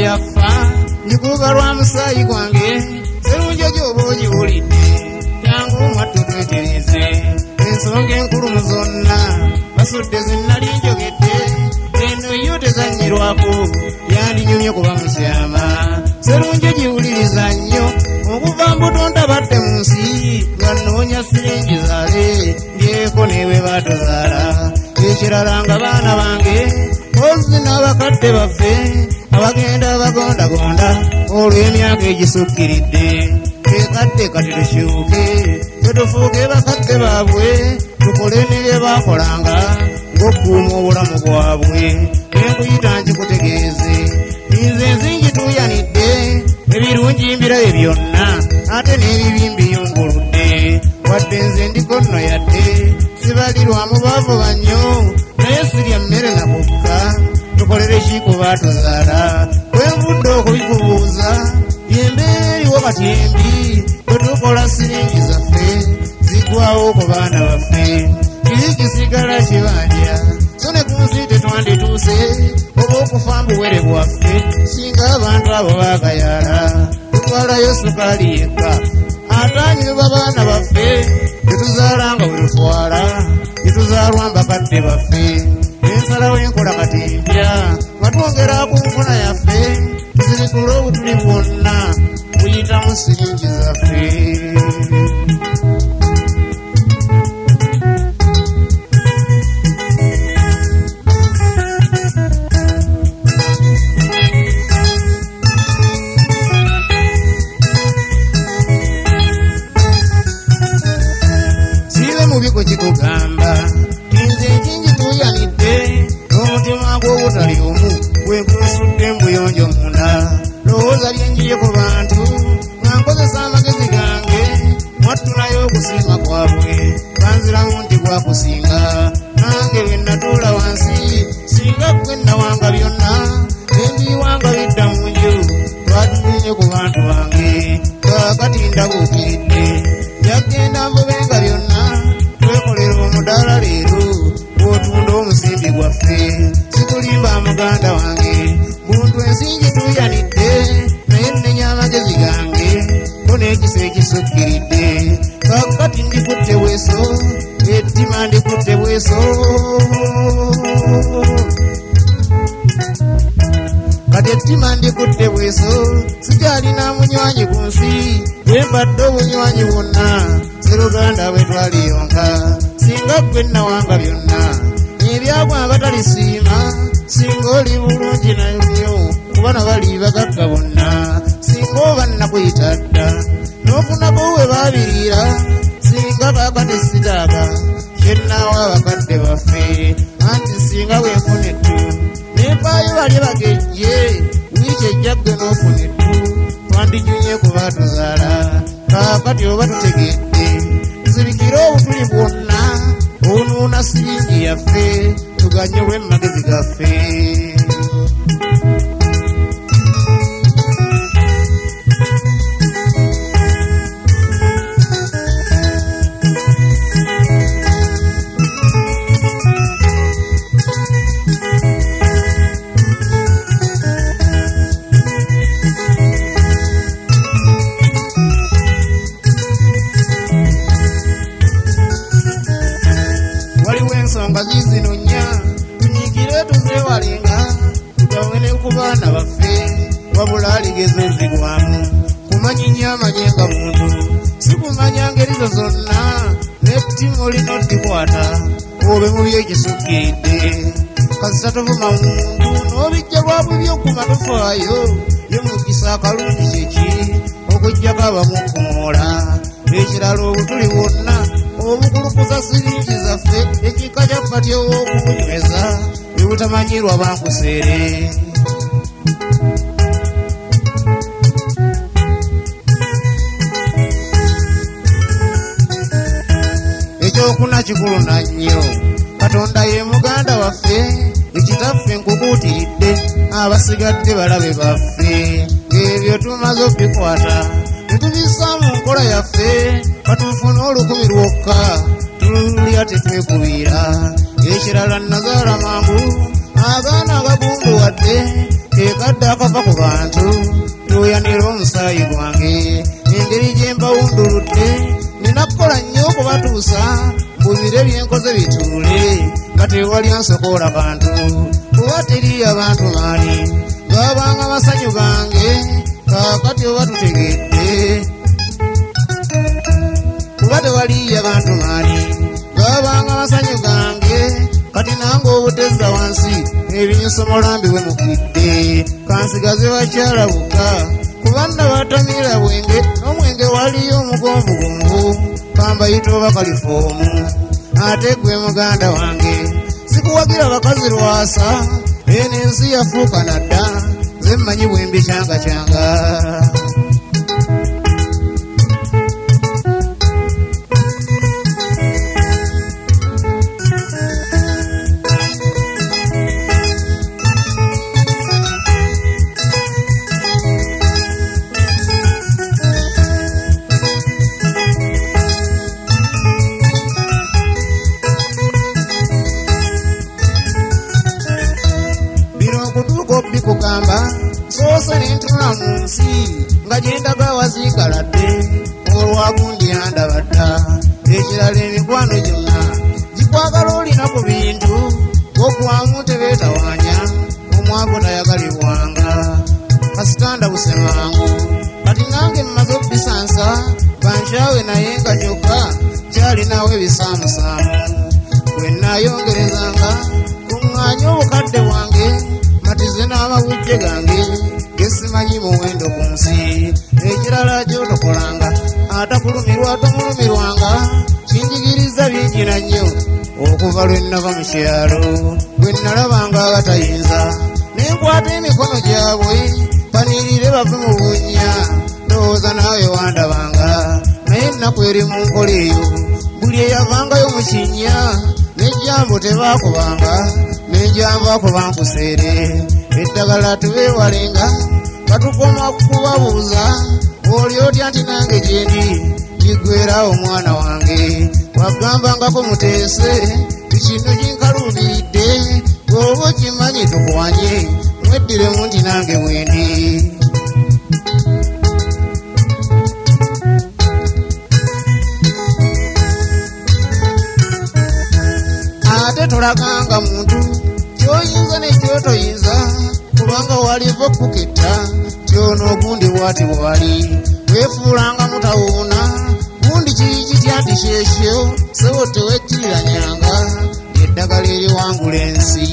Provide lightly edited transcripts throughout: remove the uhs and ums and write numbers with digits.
yafa njikuba lwa musaayi gwange serunjo gy'oba ogiwulidde jangu mwattu twetereze ensonga enkulu mu zonna basudde zinnali njogedde eno yo tezanyirwako yandinyumye kuba musyama serunjo giwuliriza nnyo okuva mbutonda badde mu nsi nga nnoonya siringi zaale ndyeko newe baatozaala ekirala nga baana bange ozi n'abakadde baffe abagenda bagondagonda olw'emyaka egisukkiridde ekadde kati tukyuke tetufuuke bakadde baabwe tukole ne bye baakolanga ng'okkuuma obulamu bwabwe enkuyita nkikutegeeze nze nzingituuyanidde ebirungi mbirabe byonna ate n'ebibi mbiyunguludde wadde nze ndiko nno yadde sibalirwamu baavu bannyo naye sirya mmere nakukka tukolere ki ku baatuzaala kwenvudde okubikubuuza yembeera eriwo kati embi bwetukola siringi zaffe zigwawo ku baana baffe kiri kisigala kibanja so ne ku nsi tetwandituuse oba okufa mbuwere bwaffe singa abantu abo baagayaala tutwalayo sukaali yekka atanyuba baana baffe tetuzaala nga bwe tutwala tetuzaalwa mbakadde baffe ensalawo enkola kati mpya nga twongera ku nkola yaffe tuzirikule obutuli bwonna buyitamu siringi zaffe mubiko kikugamba nze njingituuyanidde n'omutima gw'obutali omu bwekunsudde mbuyonjo munda lowooza byenjiye ku bantu nga nkozesa amagezi gange mwattunayo okusiima kwabwe banziramu nti gwakusinga nange bwe natuula wansi singa ggwe nawanga byonna endiwanga bidda mu nju twatulinye ku bantu bange kaakati ndabuukiridde yagenda mbubenga byonna twekolera omudaala leero bw'otunda omusimbi gwaffe sikulimba muganda wange buntu ensingi tuyanidde naye nnenya amagezi gange ko n'ekisa ekisukkiridde kakati ndikutte bweso ettima ndikutte bweso kati ettima ndikutte bweso sikyalina munywanyi ku nsi bwembadde obunywanyi bwonna seruganda bwe twaliyonka singa ggwe nawanga byonna ebyagwa abatalisiima singa oli bulungi nayo kubana bali bagagga bonna singa oba nnakuyita dda n'ofunako we baabiriira singa kaakati sitaaga kyenaawa abakadde baffe anti singa wenfuna ettu nempaayo bali bagejje wiiki ejja ggwe n'ofuna ettu twandinyumye ku baatuzaala kaakati oba tutegedde tuzibikire obutuli bwonna obunuuna siringi yaffe tuganyulwe mu magezi gaffe ensonga zizinonya tunyigire tuzewalenga tutawene ku baana baffe wabula aligeze zigwamu kumanyinya amanyenga muntu sikumanya ngeri zo zonna nettimu olina oddikwata obe mu byekisukkiridde kasita tovuma muntu n'obijja lwabwe byokuma tofaayo ye mukisa akalungi kyeki okujjako abamukumoola ekirala obutuli bwonna obukulukuza siringi zaffe ekika kya patyo w'okunyweza ebutamanyirwa bankuseere ekyokuna kikulu na nnyo katonda ye muganda waffe ekitaffe nkukuutiridde abasigadde balabe baffe ebyo tumaze obikwata netubissa mu nkola yaffe batufuna olukumi lwokka tululya tetwekubiira ekirala nazaala mangu abaana abagunduwadde agadde akava ku bantu tuyanira omusaayi gwange engeri gye mbawunduludde nina kukola nnyo okubatuusa mbubire byenkoze bituule nga tewali ansokoola kantu kuba teri abantu maani gaabanga masanyu gange kaakati oba tutegedde kuba tewali abantu maani gaabanga masanyu gange kati nange obutezza wansi ebinyusomolambi bwe mukidde kansigaze bakyala bukka kubanna batamira bwenge n'omwenge waliyo omugomvugomvu kambayita oba kalifoomu ate gwe muganda wange sikuwagira bakazi lwasa eno ensi yafuuka nadda ze mmanyi bwembi kyanga kugamba soose nentula mu nsi nga gyendaga waziikaladde olwagundi yandabadda ekirala emikwano gyonna gikwagala olina ku bintu gokwamu tebeetawaanya omwago tayagalibwanga kasitanda busemangu kati nange mmaze okubisansa bankyawe naye nga kyokka kyalinawo ebisaamusaamu bwe naayongerezanga kuŋŋaanya obukadde bwange matize n'amawujje gange gesimanyi muwendo ku nsi ekirala gyotokolanga atakulumirwa tomulumirwanga kinjigiriza bingi nannyo okuva lwe nnava mu kyalo bwe nalabanga abatayinza nenkwata emikono gyabwe banirire bave mu bunnya ndowooza naawe wandabanga naye ennaku eri mu nkola eyo buli eyavangayo mu kinnya n'ejjambo tebaakubanga nenjavaako bankuseere eddagala tubeewalenga batukoma kubabuuza oli otya nti nange gyendi ligwerawo omwana wange wagambangako muteese tikino kinkaluubiridde bw'oba okimanyi tukwanye mweddiremu nti nange bwendi ate tolaganga muntu kyoyinza nekyotoyinza kubanga waliva okuketta kyono ogundi bwati bwali weefuulanga mutawuuna gundi kiri kitya nti kyekyo sebo tewekkiriranyanga eddagala eriwangula ensi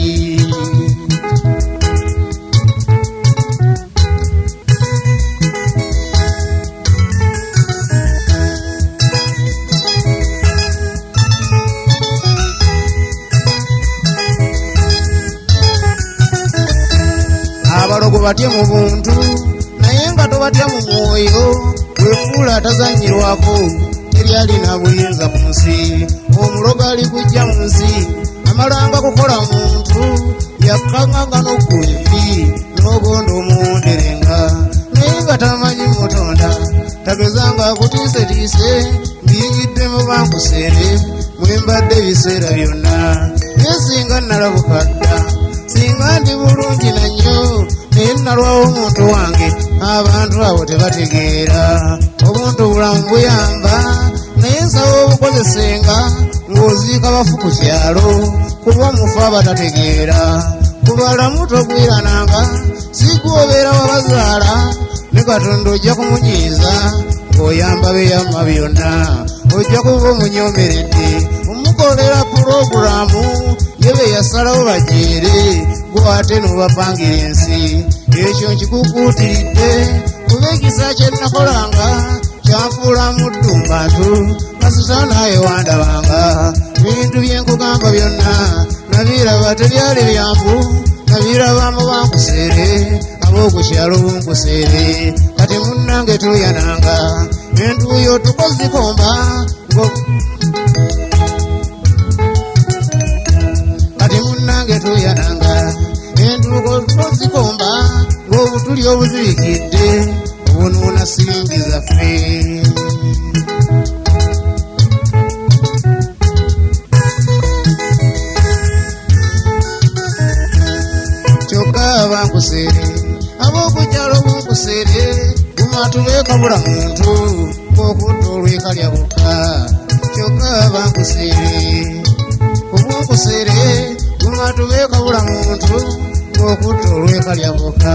abalogo batye mu buntu naye nga tobatya mu mwoyo wefuula atazanyirwako teryalina buyinza ku nsi omulogo ali kujja mu nsi amalanga kukola muntu yakkanganga n'okkulifi n'ogonda omuwonderenga naye nga tamanyi mutonda tagezanga akutiisetiise mbiyigidde mu bankuseere mwembadde ebiseera byonna naye singa nalabukadda singa ndi bulungi nannyo naye nalwawo omuntu wange abantu abo tebategeera obuntu bulamu buyamba naye nsaba obukozesenga ng'oziika bafu ku kyalo kuba omufu abatategeera kubalamu togwirananga sigwobeera wabazaala ne katonda ojja kumunyiiza ng'oyamba beyama byonna ojja kuba omunyomeredde omukolera pulogulaamu yebe yasalawo bajeere gwe ate n'obapangira ensi ekyo nkikukuutiridde kuba ekisa kye nakolanga kyanfuula muddu mu bantu kasita naawe wandabanga bintu bye nkugamba byonna nabiraba tebyali byangu nabiraba mu bankuseere ab'oku kyalo bunkuseere kati munnange tuyananga entuuyo tukozikomba kati munnange tuyananga entuuko tukozikomba ng'obutuli obuzibikidde obunuuna siringi zaffe kyokka bankuseere obunkusere bumatubeka bula muntu okudda olwekalya bukka kyokka bankusere obunkusere bumatubeka bula muntu okudda olwekalya bukka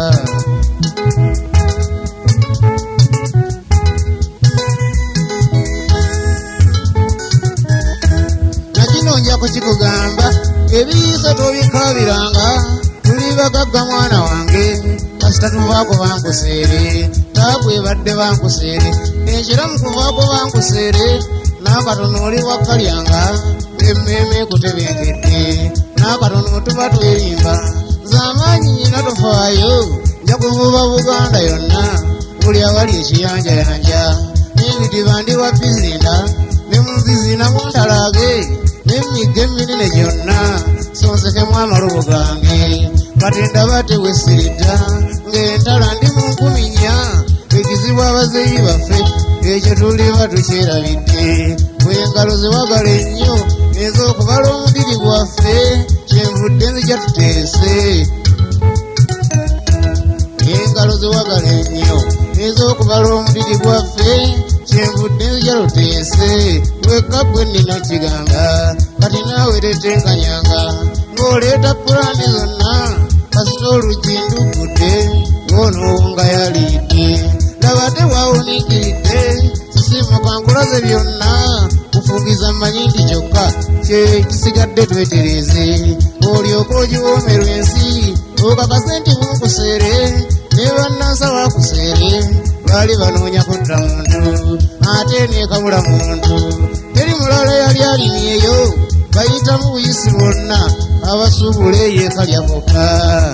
nja kukikugamba ebiyiso tobikabiranga tuli bagagga mwana wange kasita tuvaako bankuseere taabwe badde bankuseere ekiramu kuvaako bankuseere n'akatono oli wakkalyanga emmeeme kutebenkedde n'akatono tuba twerimba z'amaanyi nyina tofaayo nja kuvuba Buganda yonna buli awali ekiyanjayanja n'ebidiba ndi wa bizinda ne mu bizina muntalaage n'emigga eminene gyonna sonsekemu amalobo gange kati ndaba tewesiridda ng'entala ndi mu 10 ekizibu abazeeyi baffe ekyo tuliba tukyerabidde bw'engalo ziwagala ennyo ez'okubala omubiri gwaffe kyenvudde nzija tuteese engalo ziwagala ennyo ez'okubala omubiri gwaffe kyenvudde nzija tuteese wekka gwe nnina kiganga kati naawe tetenkanyanga ng'oleeta pulaani zonna kasita oluggi ndugudde ng'onoowunga yaliidde laba tewawunikiridde sisimuka nkulaze byonna kufugiza mmanyi nti kyokka kye kisigadde twetereze olyoka ogiwoomerwa ensi okakase nti bunkuseere ne bannansa bakuseere baali banoonya kutta muntu ate neekabula muntu teri mulala yali alimyeyo bayitamu buyisi bwonna abasuubula eyeekalya bokka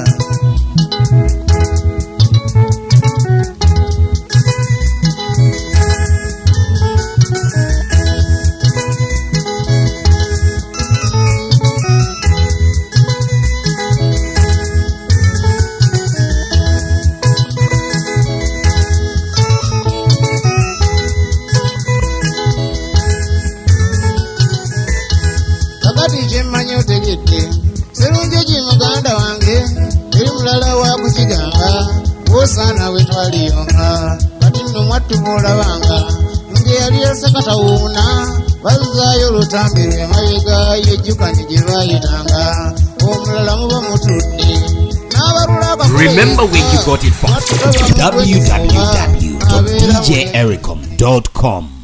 kyemmanyi otegedde serunjogi muganda wange eri mulala wakukigamba osaana we twaliyonga kati nno mwattu boolabanga ng'eyali yasekatawuuna bazaayo olutambi lw'emabega yejjukanye gye baayitanga omulala muba mutudde Remember where you got it from. www.djericom.com